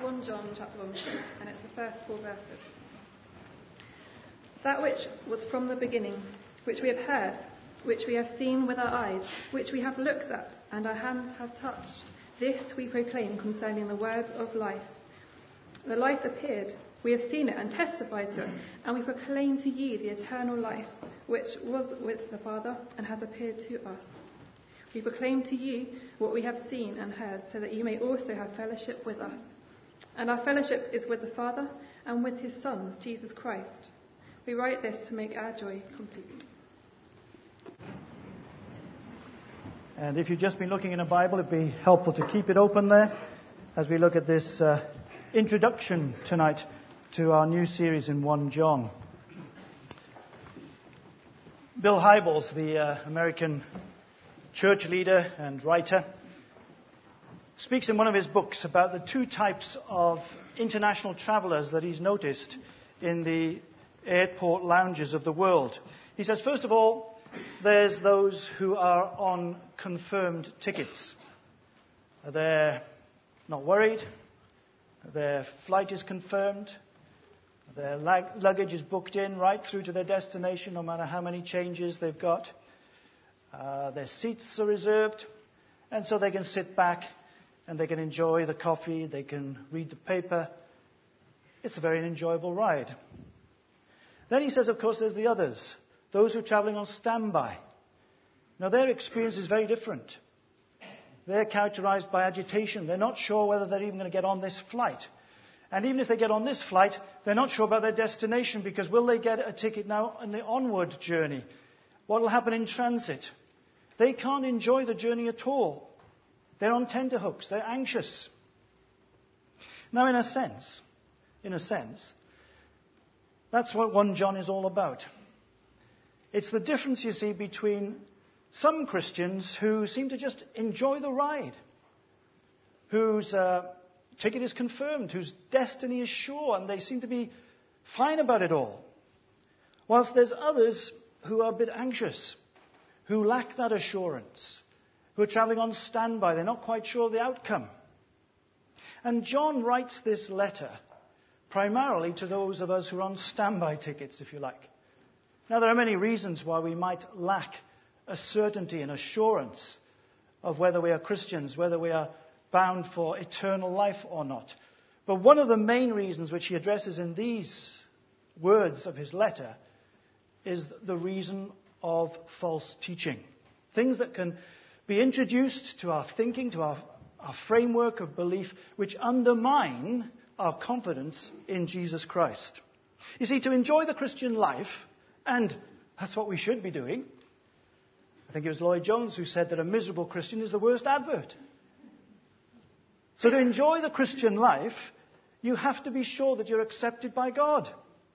1 John chapter 1, and it's the first 4 verses. That which was from the beginning, which we have heard, which we have seen with our eyes, which we have looked at, and our hands have touched, this we proclaim concerning the word of life. The life appeared, we have seen it and testified to it, and we proclaim to you the eternal life, which was with the Father and has appeared to us. We proclaim to you what we have seen and heard, so that you may also have fellowship with us. And our fellowship is with the Father and with his Son, Jesus Christ. We write this to make our joy complete. And if you've just been looking in a Bible, it'd be helpful to keep it open there as we look at this introduction tonight to our new series in 1 John. Bill Hybels, the American church leader and writer, speaks in one of his books about the two types of international travelers that he's noticed in the airport lounges of the world. He says, first of all, there's those who are on confirmed tickets. They're not worried. Their flight is confirmed. Their luggage is booked in right through to their destination, no matter how many changes they've got. Their seats are reserved, and so they can sit back and they can enjoy the coffee, they can read the paper. It's a very enjoyable ride. Then he says, of course, there's the others, those who are traveling on standby. Now, their experience is very different. They're characterized by agitation. They're not sure whether they're even going to get on this flight. And even if they get on this flight, they're not sure about their destination, because will they get a ticket now on the onward journey? What will happen in transit? They can't enjoy the journey at all. They're on tenterhooks. They're anxious. Now, in a sense, that's what 1 John is all about. It's the difference, you see, between some Christians who seem to just enjoy the ride, whose ticket is confirmed, whose destiny is sure, and they seem to be fine about it all. Whilst there's others who are a bit anxious, who lack that assurance, who are traveling on standby. They're not quite sure of the outcome. And John writes this letter primarily to those of us who are on standby tickets, if you like. Now, there are many reasons why we might lack a certainty and assurance of whether we are Christians, whether we are bound for eternal life or not. But one of the main reasons which he addresses in these words of his letter is the reason of false teaching. Things that can be introduced to our thinking, to our framework of belief, which undermine our confidence in Jesus Christ. You see, to enjoy the Christian life, and that's what we should be doing. I think it was Lloyd Jones who said that a miserable Christian is the worst advert. So to enjoy the Christian life, you have to be sure that you're accepted by God.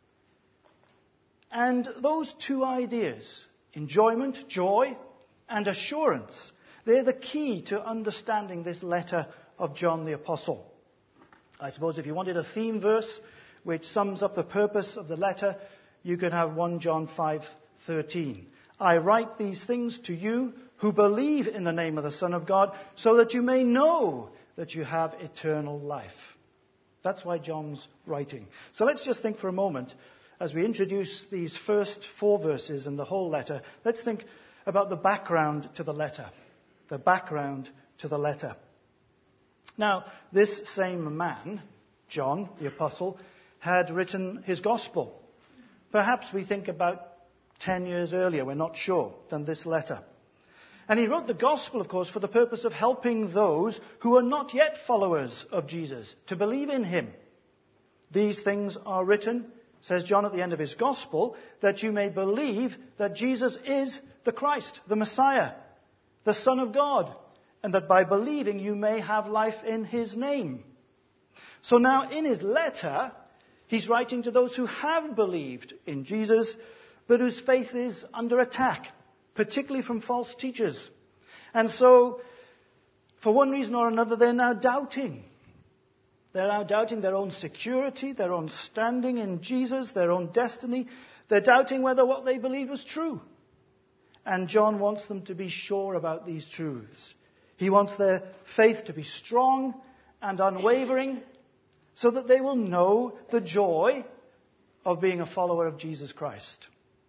And those two ideas, enjoyment, joy, and assurance, they're the key to understanding this letter of John the Apostle. I suppose if you wanted a theme verse which sums up the purpose of the letter, you could have 1 John 5:13. I write these things to you who believe in the name of the Son of God, so that you may know that you have eternal life. That's why John's writing. So let's just think for a moment, as we introduce these first 4 verses and the whole letter, let's think about the background to the letter. The background to the letter. Now, this same man, John, the apostle, had written his gospel. Perhaps we think about 10 years earlier, we're not sure, than this letter. And he wrote the gospel, of course, for the purpose of helping those who are not yet followers of Jesus to believe in him. These things are written, says John at the end of his gospel, that you may believe that Jesus is the Christ, the Messiah, the Son of God, and that by believing you may have life in his name. So now in his letter, he's writing to those who have believed in Jesus, but whose faith is under attack, particularly from false teachers. And so, for one reason or another, they're now doubting. They're now doubting their own security, their own standing in Jesus, their own destiny. They're doubting whether what they believed was true. And John wants them to be sure about these truths. He wants their faith to be strong and unwavering. so that they will know the joy of being a follower of Jesus Christ.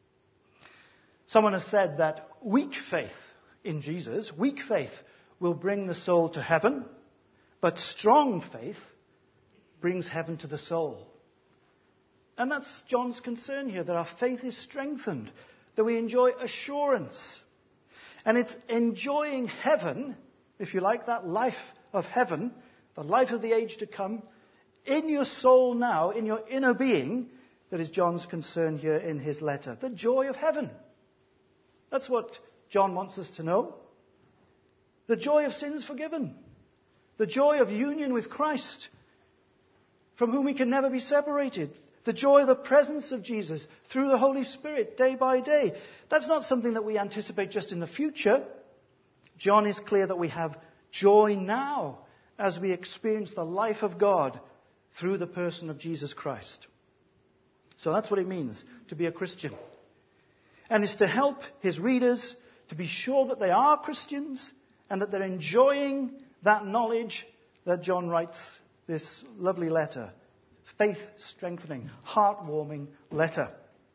Someone has said that weak faith in Jesus, weak faith will bring the soul to heaven, but strong faith brings heaven to the soul. And that's John's concern here, that our faith is strengthened, that we enjoy assurance. And it's enjoying heaven, if you like, that life of heaven, the life of the age to come, in your soul now, in your inner being, that is John's concern here in his letter. The joy of heaven. That's what John wants us to know. The joy of sins forgiven. The joy of union with Christ, from whom we can never be separated. The joy of the presence of Jesus through the Holy Spirit day by day. That's not something that we anticipate just in the future. John is clear that we have joy now as we experience the life of God through the person of Jesus Christ. So that's what it means to be a Christian. And it's to help his readers to be sure that they are Christians and that they're enjoying that knowledge that John writes this lovely letter. Faith-strengthening, heart-warming letter.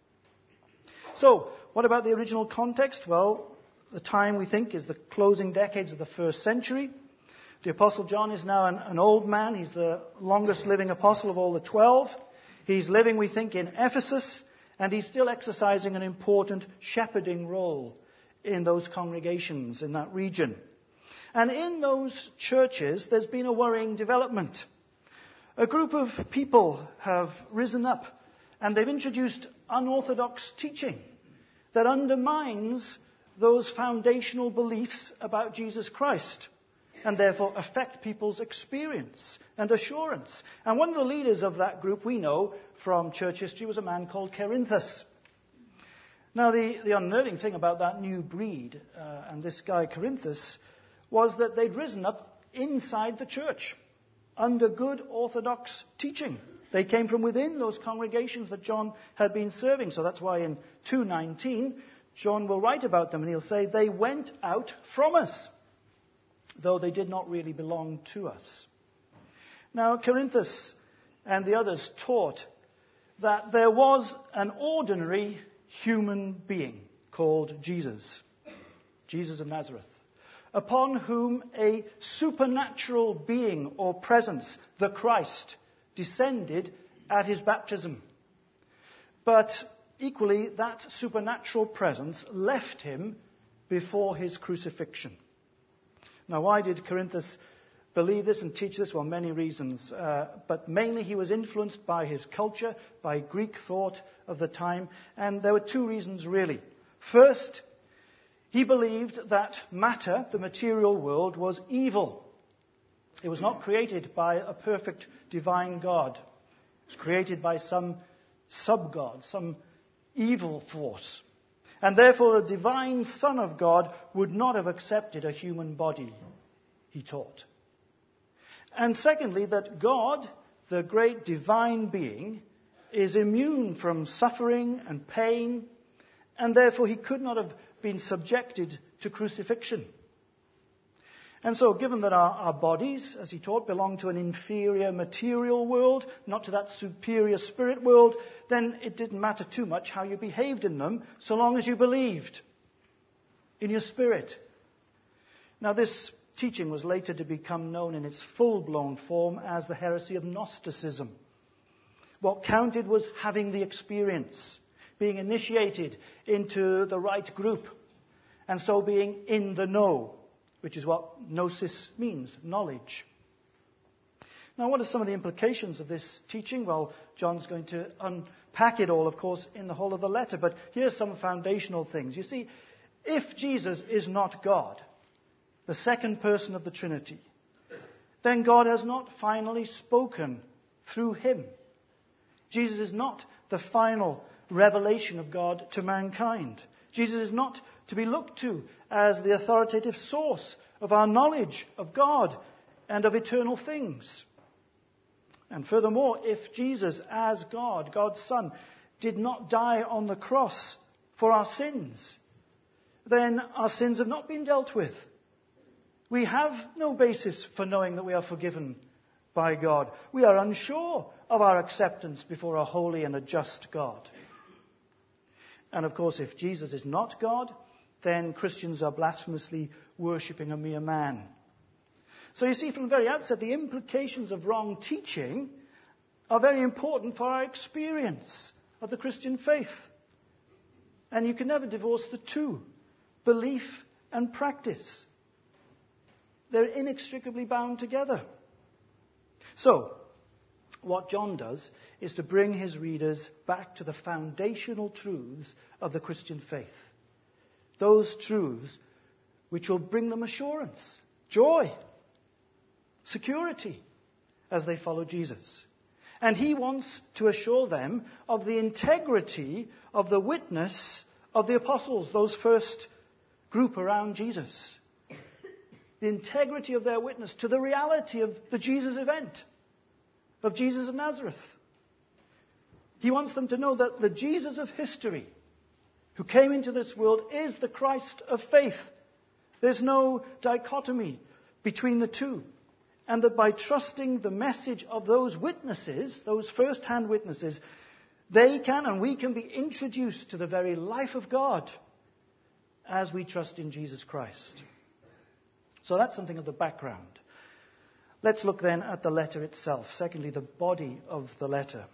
So, what about the original context? Well, the time, we think, is the closing decades of the first century. The Apostle John is now an old man. He's the longest living apostle of all the 12. He's living, we think, in Ephesus, and he's still exercising an important shepherding role in those congregations in that region. And in those churches, there's been a worrying development. A group of people have risen up, and they've introduced unorthodox teaching that undermines those foundational beliefs about Jesus Christ, and therefore affect people's experience and assurance. And one of the leaders of that group, we know from church history, was a man called Cerinthus. Now, the unnerving thing about that new breed and this guy Cerinthus was that they'd risen up inside the church under good orthodox teaching. They came from within those congregations that John had been serving. So that's why in 2:19, John will write about them and he'll say, they went out from us, though they did not really belong to us. Now, Cerinthus and the others taught that there was an ordinary human being called Jesus, Jesus of Nazareth, upon whom a supernatural being or presence, the Christ, descended at his baptism. But equally, that supernatural presence left him before his crucifixion. Now, why did Cerinthus believe this and teach this? Well, many reasons. But mainly he was influenced by his culture, by Greek thought of the time. And there were two reasons, really. First, he believed that matter, the material world, was evil. It was not created by a perfect divine God. It was created by some sub-god, some evil force. And therefore the divine Son of God would not have accepted a human body, he taught. And secondly, that God, the great divine being, is immune from suffering and pain, and therefore he could not have been subjected to crucifixion. And so, given that our bodies, as he taught, belong to an inferior material world, not to that superior spirit world, then it didn't matter too much how you behaved in them, so long as you believed in your spirit. Now, this teaching was later to become known in its full-blown form as the heresy of Gnosticism. What counted was having the experience, being initiated into the right group, and so being in the know, which is what gnosis means, knowledge. Now, what are some of the implications of this teaching? Well, John's going to unpack it all, of course, in the whole of the letter, but here's some foundational things. You see, if Jesus is not God, the second person of the Trinity, then God has not finally spoken through him. Jesus is not the final revelation of God to mankind. Jesus is not to be looked to as the authoritative source of our knowledge of God and of eternal things. And furthermore, if Jesus, as God, God's Son, did not die on the cross for our sins, then our sins have not been dealt with. We have no basis for knowing that we are forgiven by God. We are unsure of our acceptance before a holy and a just God. And of course, if Jesus is not God, then Christians are blasphemously worshipping a mere man. So you see from the very outset, the implications of wrong teaching are very important for our experience of the Christian faith. And you can never divorce the two, belief and practice. They're inextricably bound together. So, what John does is to bring his readers back to the foundational truths of the Christian faith. Those truths which will bring them assurance, joy, security as they follow Jesus. And he wants to assure them of the integrity of the witness of the apostles, those first group around Jesus. The integrity of their witness to the reality of the Jesus event, of Jesus of Nazareth. He wants them to know that the Jesus of history, who came into this world, is the Christ of faith. There's no dichotomy between the two. And that by trusting the message of those witnesses, those first-hand witnesses, they can and we can be introduced to the very life of God as we trust in Jesus Christ. So that's something of the background. Let's look then at the letter itself. Secondly, the body of the letter.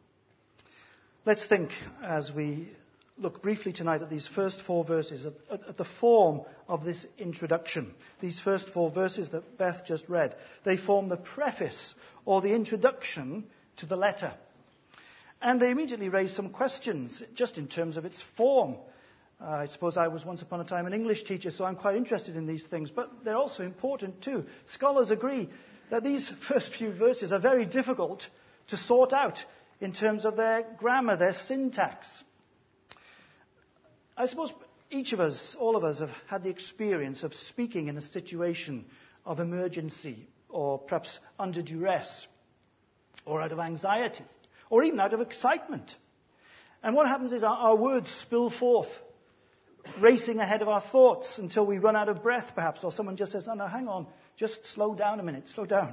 Let's think, as we look briefly tonight at these first 4 verses, at the form of this introduction. These first 4 verses that Beth just read, they form the preface or the introduction to the letter. And they immediately raise some questions, just in terms of its form. I suppose I was once upon a time an English teacher, so I'm quite interested in these things, but they're also important too. Scholars agree that these first few verses are very difficult to sort out in terms of their grammar, their syntax. I suppose each of us, all of us, have had the experience of speaking in a situation of emergency, or perhaps under duress, or out of anxiety, or even out of excitement. And what happens is our words spill forth, racing ahead of our thoughts until we run out of breath, perhaps, or someone just says, no, hang on, just slow down a minute, slow down.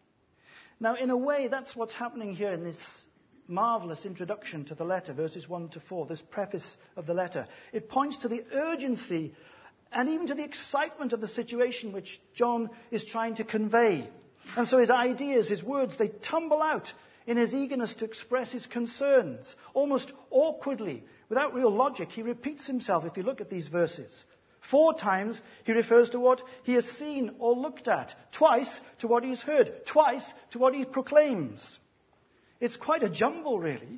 Now, in a way, that's what's happening here in this marvelous introduction to the letter, verses 1 to 4, this preface of the letter. It points to the urgency and even to the excitement of the situation which John is trying to convey. And so his ideas, his words, they tumble out in his eagerness to express his concerns, almost awkwardly, without real logic. He repeats himself if you look at these verses. 4 times he refers to what he has seen or looked at. Twice to what he's heard. Twice to what he proclaims. It's quite a jumble, really.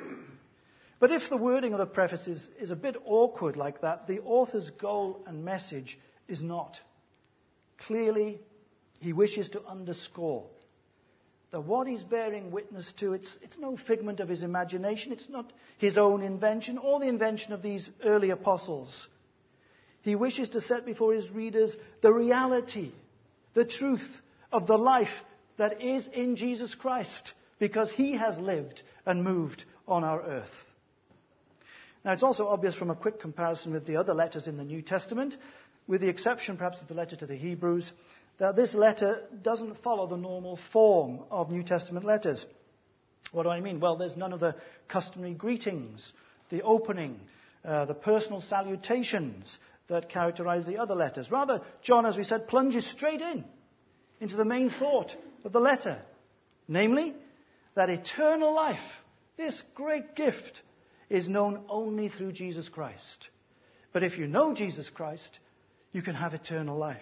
But if the wording of the preface is a bit awkward like that, the author's goal and message is not. Clearly, he wishes to underscore that what he's bearing witness to, it's no figment of his imagination. It's not his own invention or the invention of these early apostles. He wishes to set before his readers the reality, the truth of the life that is in Jesus Christ, because he has lived and moved on our earth. Now, it's also obvious from a quick comparison with the other letters in the New Testament, with the exception perhaps of the letter to the Hebrews, that this letter doesn't follow the normal form of New Testament letters. What do I mean? Well, there's none of the customary greetings, the opening, the personal salutations that characterize the other letters. Rather, John, as we said, plunges straight into the main thought of the letter, namely, that eternal life, this great gift, is known only through Jesus Christ. But if you know Jesus Christ, you can have eternal life.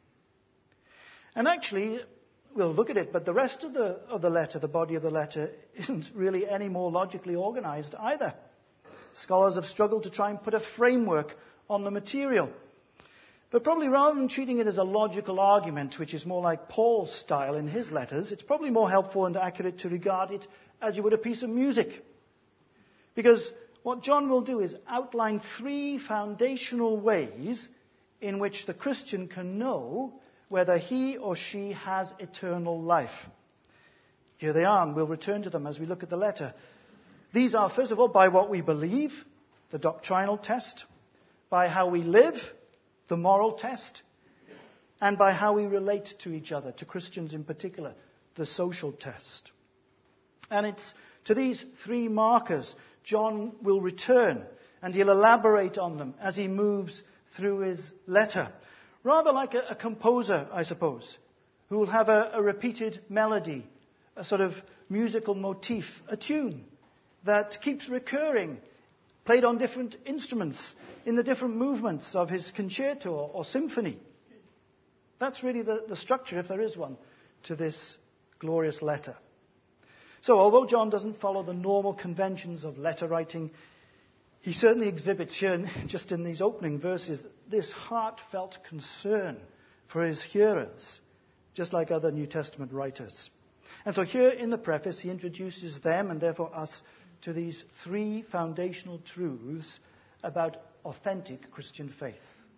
And actually, we'll look at it, but the rest of the letter, the body of the letter, isn't really any more logically organized either. Scholars have struggled to try and put a framework on the material. But probably rather than treating it as a logical argument, which is more like Paul's style in his letters, it's probably more helpful and accurate to regard it as you would a piece of music. Because what John will do is outline 3 foundational ways in which the Christian can know whether he or she has eternal life. Here they are, and we'll return to them as we look at the letter. These are, first of all, by what we believe, the doctrinal test, by how we live, the moral test, and by how we relate to each other, to Christians in particular, the social test. And it's to these three markers John will return, and he'll elaborate on them as he moves through his letter. Rather like a composer, I suppose, who will have a repeated melody, a sort of musical motif, a tune that keeps recurring, played on different instruments in the different movements of his concerto or symphony. That's really the structure, if there is one, to this glorious letter. So although John doesn't follow the normal conventions of letter writing, he certainly exhibits here, just in these opening verses, this heartfelt concern for his hearers, just like other New Testament writers. And so here in the preface, he introduces them, and therefore us, to these three foundational truths about authentic Christian faith.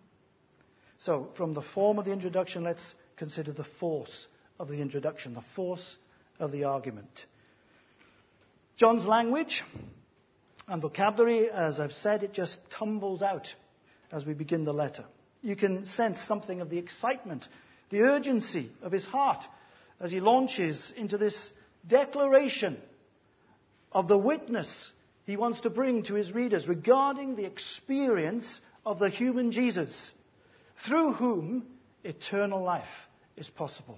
So from the form of the introduction, let's consider the force of the introduction, the force of the argument. John's language and vocabulary, as I've said, it just tumbles out as we begin the letter. You can sense something of the excitement, the urgency of his heart as he launches into this declaration of the witness he wants to bring to his readers regarding the experience of the human Jesus, through whom eternal life is possible.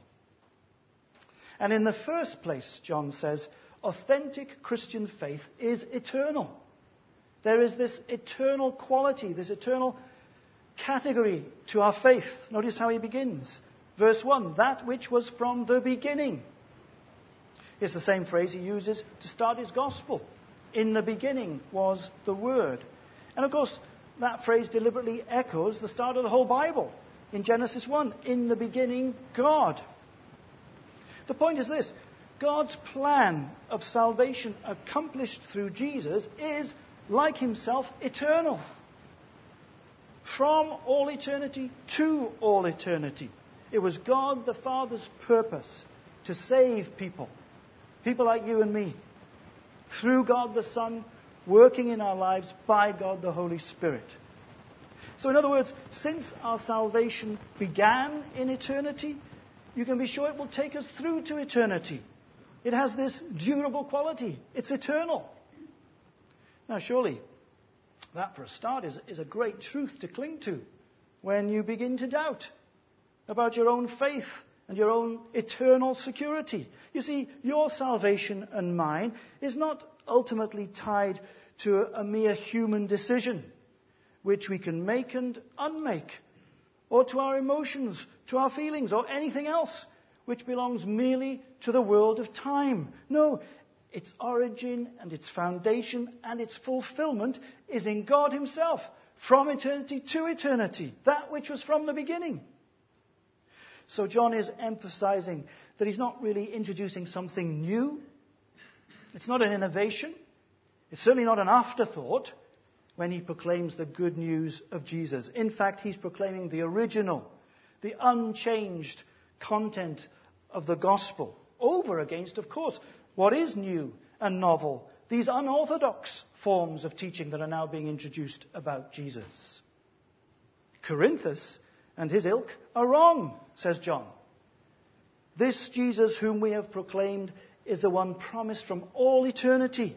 And in the first place, John says, authentic Christian faith is eternal. There is this eternal quality, this eternal category to our faith. Notice how he begins. Verse 1, that which was from the beginning. It's the same phrase he uses to start his gospel. In the beginning was the Word. And of course, that phrase deliberately echoes the start of the whole Bible. In Genesis 1, in the beginning, God. The point is this: God's plan of salvation accomplished through Jesus is, like himself, eternal. From all eternity to all eternity. It was God the Father's purpose to save people like you and me, through God the Son, working in our lives by God the Holy Spirit. So in other words, since our salvation began in eternity, you can be sure it will take us through to eternity. It has this durable quality. It's eternal. Now surely, that for a start is a great truth to cling to when you begin to doubt about your own faith and your own eternal security. You see, your salvation and mine is not ultimately tied to a mere human decision, which we can make and unmake, or to our emotions, to our feelings, or anything else which belongs merely to the world of time. No, its origin and its foundation and its fulfillment is in God himself, from eternity to eternity, that which was from the beginning. So John is emphasizing that he's not really introducing something new. It's not an innovation. It's certainly not an afterthought when he proclaims the good news of Jesus. In fact, he's proclaiming the original, the unchanged content of the gospel, over against, of course, what is new and novel, these unorthodox forms of teaching that are now being introduced about Jesus. Corinthus and his ilk are wrong, says John. This Jesus whom we have proclaimed is the one promised from all eternity.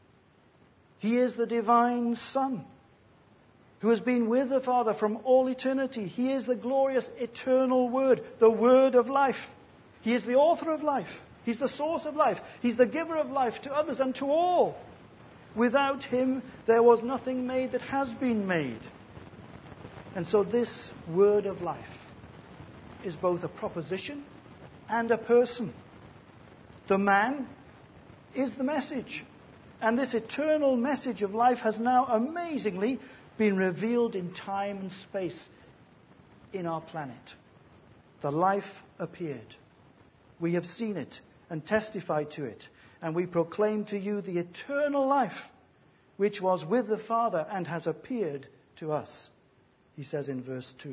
He is the divine Son who has been with the Father from all eternity. He is the glorious eternal Word, the Word of life. He is the author of life. He's the source of life. He's the giver of life to others and to all. Without him, there was nothing made that has been made. And so this word of life is both a proposition and a person. The man is the message. And this eternal message of life has now amazingly been revealed in time and space in our planet. The life appeared. We have seen it and testified to it. And we proclaim to you the eternal life which was with the Father and has appeared to us, he says in verse 2.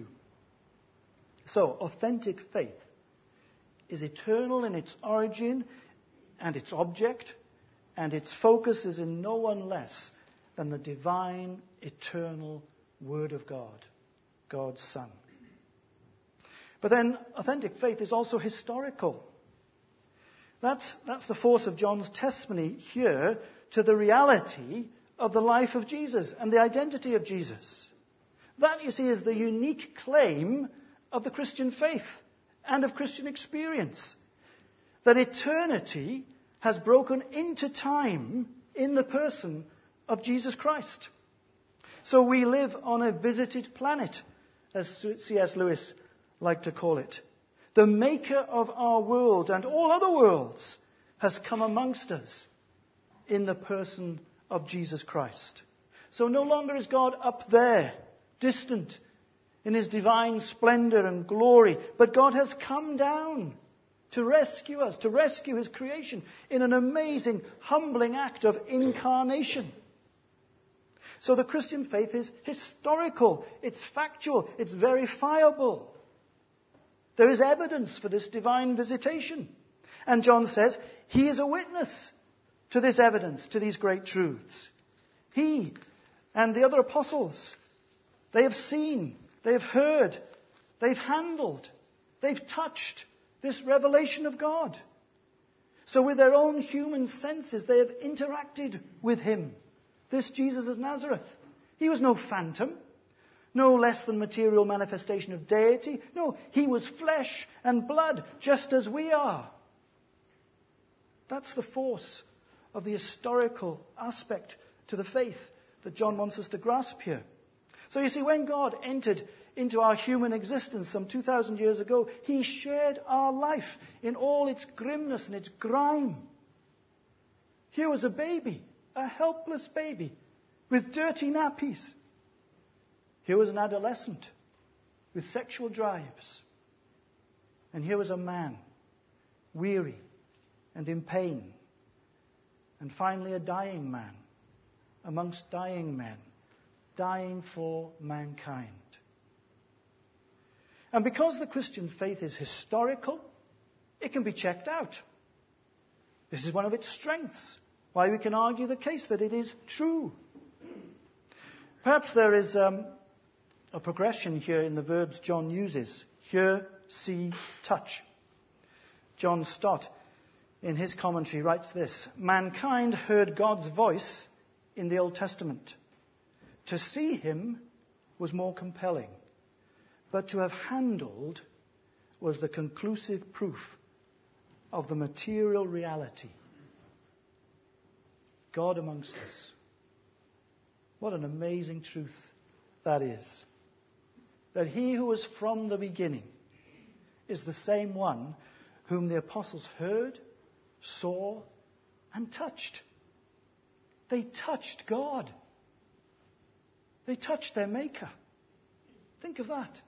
So, authentic faith is eternal in its origin and its object, and its focus is in no one less than the divine, eternal Word of God, God's Son. But then, authentic faith is also historical. That's the force of John's testimony here to the reality of the life of Jesus and the identity of Jesus. That, you see, is the unique claim of the Christian faith and of Christian experience. That eternity has broken into time in the person of Jesus Christ. So we live on a visited planet, as C.S. Lewis liked to call it. The maker of our world and all other worlds has come amongst us in the person of Jesus Christ. So no longer is God up there, distant, in his divine splendor and glory, but God has come down to rescue us, to rescue his creation in an amazing, humbling act of incarnation. So the Christian faith is historical, it's factual, it's verifiable. There is evidence for this divine visitation. And John says he is a witness to this evidence, to these great truths. He and the other apostles, they have seen, they have heard, they've handled, they've touched this revelation of God. So with their own human senses, they have interacted with him, this Jesus of Nazareth. He was no phantom, no less than material manifestation of deity. No, he was flesh and blood, just as we are. That's the force of the historical aspect to the faith that John wants us to grasp here. So you see, when God entered into our human existence some 2,000 years ago, he shared our life in all its grimness and its grime. Here was a baby, a helpless baby, with dirty nappies. Here was an adolescent with sexual drives. And here was a man, weary and in pain. And finally a dying man amongst dying men, dying for mankind. And because the Christian faith is historical, it can be checked out. This is one of its strengths, why we can argue the case that it is true. Perhaps there is a progression here in the verbs John uses. Hear, see, touch. John Stott, in his commentary, writes this: mankind heard God's voice in the Old Testament. To see him was more compelling, but to have handled was the conclusive proof of the material reality. God amongst us. What an amazing truth that is. That he who was from the beginning is the same one whom the apostles heard, saw, and touched. They touched God. They touched their Maker. Think of that.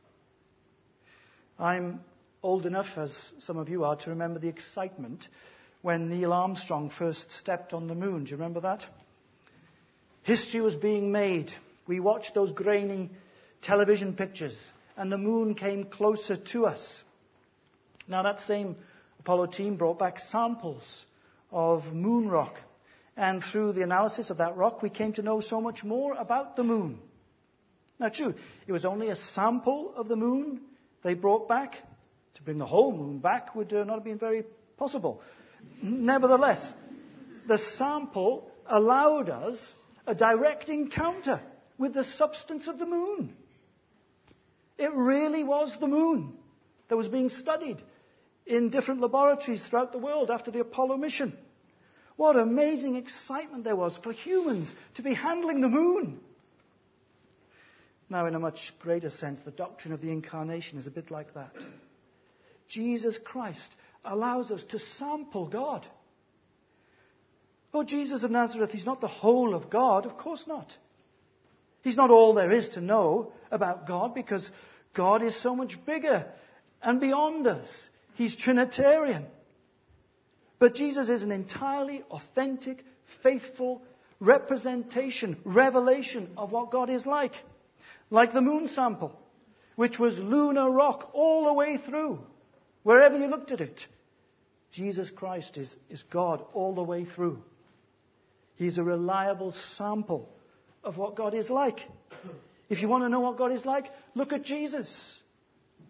I'm old enough, as some of you are, to remember the excitement when Neil Armstrong first stepped on the moon. Do you remember that? History was being made. We watched those grainy television pictures, and the moon came closer to us. Now, that same Apollo team brought back samples of moon rock, and through the analysis of that rock, we came to know so much more about the moon. Now, true, it was only a sample of the moon they brought back. To bring the whole moon back would not have been very possible. Nevertheless, the sample allowed us a direct encounter with the substance of the moon. It really was the moon that was being studied in different laboratories throughout the world after the Apollo mission. What amazing excitement there was for humans to be handling the moon. Now, in a much greater sense, the doctrine of the incarnation is a bit like that. Jesus Christ allows us to sample God. Oh, Jesus of Nazareth, he's not the whole of God. Of course not. He's not all there is to know about God, because God is so much bigger and beyond us. He's Trinitarian. But Jesus is an entirely authentic, faithful representation, revelation of what God is like. Like the moon sample, which was lunar rock all the way through. Wherever you looked at it, Jesus Christ is God all the way through. He's a reliable sample of what God is like. If you want to know what God is like, look at Jesus.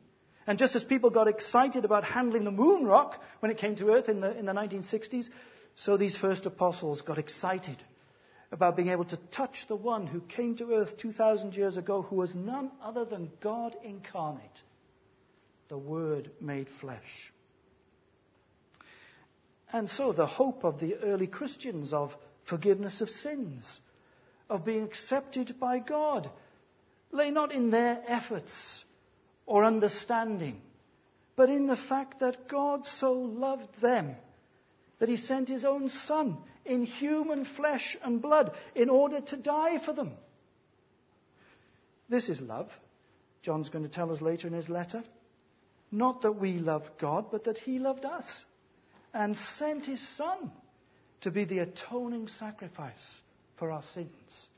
And just as people got excited about handling the moon rock when it came to earth in the 1960s, so these first apostles got excited about being able to touch the one who came to earth 2,000 years ago, who was none other than God incarnate, the Word made flesh. And so the hope of the early Christians of forgiveness of sins, of being accepted by God, lay not in their efforts or understanding, but in the fact that God so loved them that he sent his own Son in human flesh and blood in order to die for them. This is love, John's going to tell us later in his letter. Not that we loved God, but that he loved us and sent his Son to be the atoning sacrifice for our sins.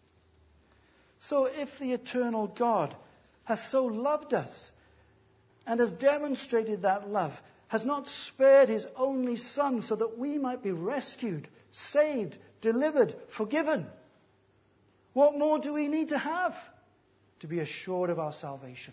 So if the eternal God has so loved us and has demonstrated that love, has not spared his only Son so that we might be rescued, saved, delivered, forgiven, what more do we need to have to be assured of our salvation?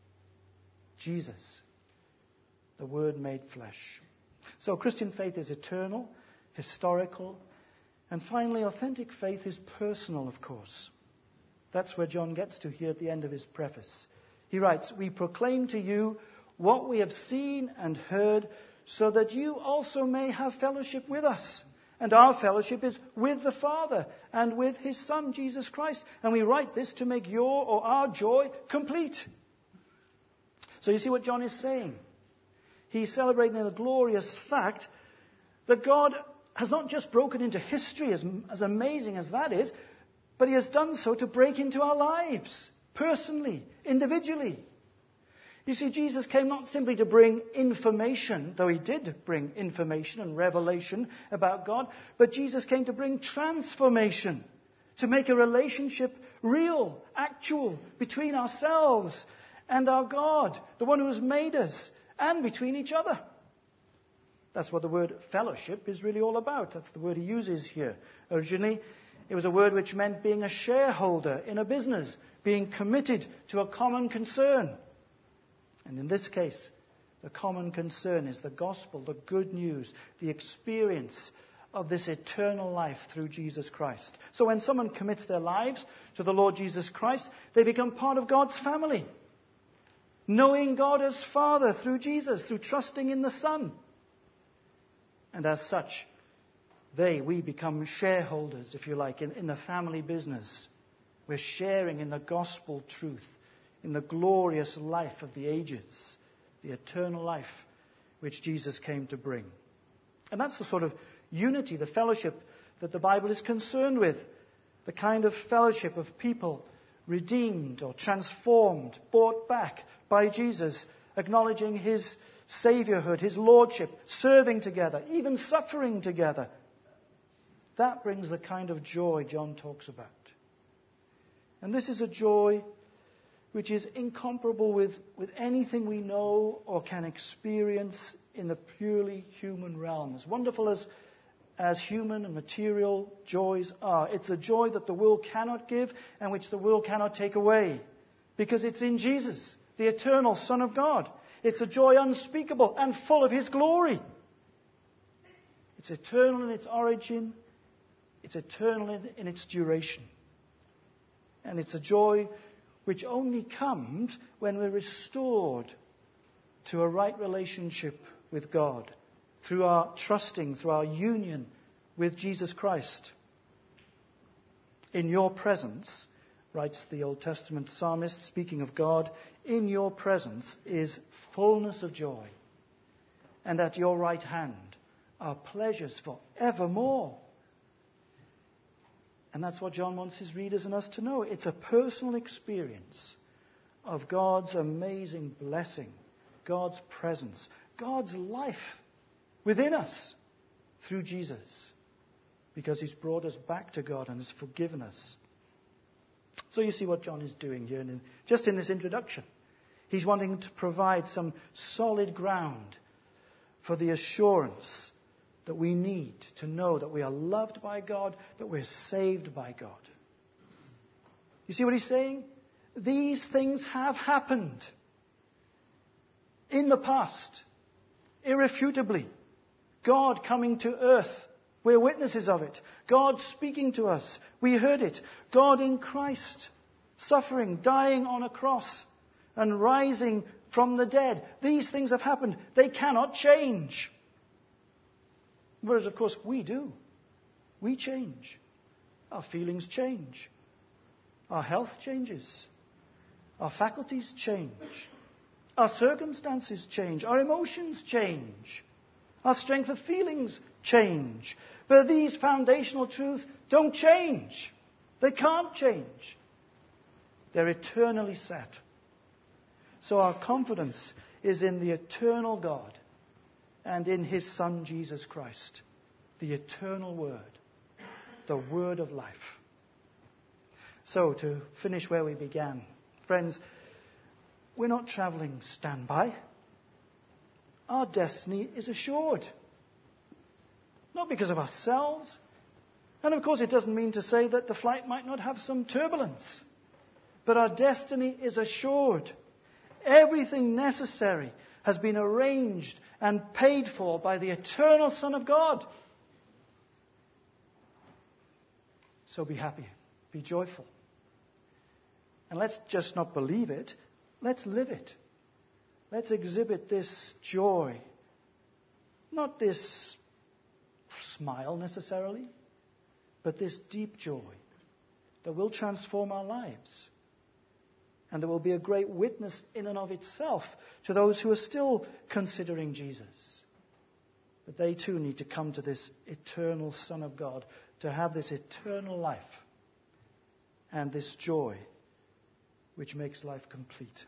Jesus, the Word made flesh. So Christian faith is eternal, historical, and finally authentic faith is personal, of course. That's where John gets to here at the end of his preface. He writes, "We proclaim to you what we have seen and heard, so that you also may have fellowship with us. And our fellowship is with the Father and with his Son, Jesus Christ. And we write this to make your or our joy complete." So you see what John is saying. He's celebrating the glorious fact that God has not just broken into history, as amazing as that is, but he has done so to break into our lives, personally, individually. You see, Jesus came not simply to bring information, though he did bring information and revelation about God, but Jesus came to bring transformation, to make a relationship real, actual, between ourselves and our God, the one who has made us, and between each other. That's what the word fellowship is really all about. That's the word he uses here. Originally, it was a word which meant being a shareholder in a business, being committed to a common concern. And in this case, the common concern is the gospel, the good news, the experience of this eternal life through Jesus Christ. So when someone commits their lives to the Lord Jesus Christ, they become part of God's family, knowing God as Father through Jesus, through trusting in the Son. And as such, we become shareholders, if you like, in the family business. We're sharing in the gospel truth, in the glorious life of the ages, the eternal life which Jesus came to bring. And that's the sort of unity, the fellowship that the Bible is concerned with. The kind of fellowship of people redeemed or transformed, bought back by Jesus, acknowledging his saviourhood, his lordship, serving together, even suffering together. That brings the kind of joy John talks about. And this is a joy which is incomparable with anything we know or can experience in the purely human realm. As wonderful as human and material joys are, it's a joy that the world cannot give and which the world cannot take away, because it's in Jesus, the eternal Son of God. It's a joy unspeakable and full of his glory. It's eternal in its origin. It's eternal in its duration. And it's a joy which only comes when we're restored to a right relationship with God, through our trusting, through our union with Jesus Christ. In your presence, writes the Old Testament psalmist, speaking of God, in your presence is fullness of joy, and at your right hand are pleasures for evermore. And that's what John wants his readers and us to know. It's a personal experience of God's amazing blessing, God's presence, God's life within us through Jesus, because he's brought us back to God and has forgiven us. So you see what John is doing here, just in this introduction. He's wanting to provide some solid ground for the assurance that we need to know that we are loved by God, that we're saved by God. You see what he's saying? These things have happened. In the past, irrefutably, God coming to earth. We're witnesses of it. God speaking to us. We heard it. God in Christ, suffering, dying on a cross, and rising from the dead. These things have happened. They cannot change. Whereas, of course, we do. We change. Our feelings change. Our health changes. Our faculties change. Our circumstances change. Our emotions change. Our strength of feelings change. But these foundational truths don't change. They can't change. They're eternally set. So our confidence is in the eternal God and in His Son, Jesus Christ, the eternal Word, the Word of life. So, to finish where we began, friends, we're not traveling standby. Our destiny is assured. Not because of ourselves. And of course, it doesn't mean to say that the flight might not have some turbulence. But our destiny is assured. Everything necessary has been arranged and paid for by the eternal Son of God. So be happy. Be joyful. And let's just not believe it. Let's live it. Let's exhibit this joy. Not this smile necessarily, but this deep joy that will transform our lives. And there will be a great witness in and of itself to those who are still considering Jesus. That they too need to come to this eternal Son of God, to have this eternal life and this joy which makes life complete.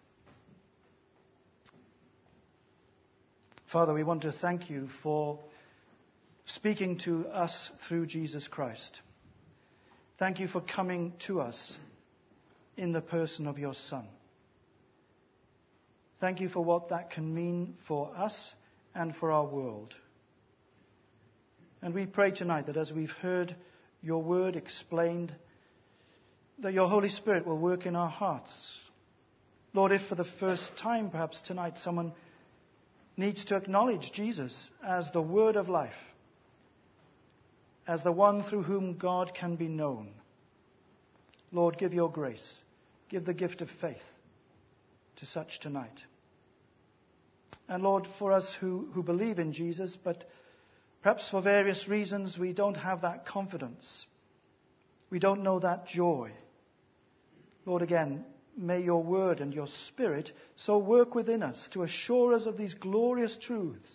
Father, we want to thank you for speaking to us through Jesus Christ. Thank you for coming to us in the person of your Son. Thank you for what that can mean for us and for our world. And we pray tonight that as we've heard your word explained, that your Holy Spirit will work in our hearts. Lord, if for the first time perhaps tonight someone needs to acknowledge Jesus as the Word of life, as the one through whom God can be known, Lord, give your grace. Give the gift of faith to such tonight. And Lord, for us who believe in Jesus, but perhaps for various reasons we don't have that confidence, we don't know that joy, Lord, again, may your word and your Spirit so work within us to assure us of these glorious truths,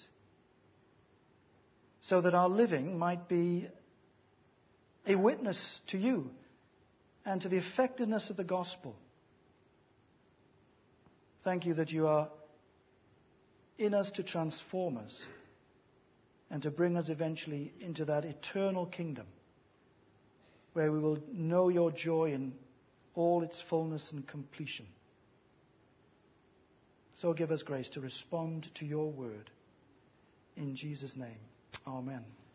so that our living might be a witness to you and to the effectiveness of the gospel. Thank you that you are in us to transform us and to bring us eventually into that eternal kingdom where we will know your joy in all its fullness and completion. So give us grace to respond to your word. In Jesus' name, amen.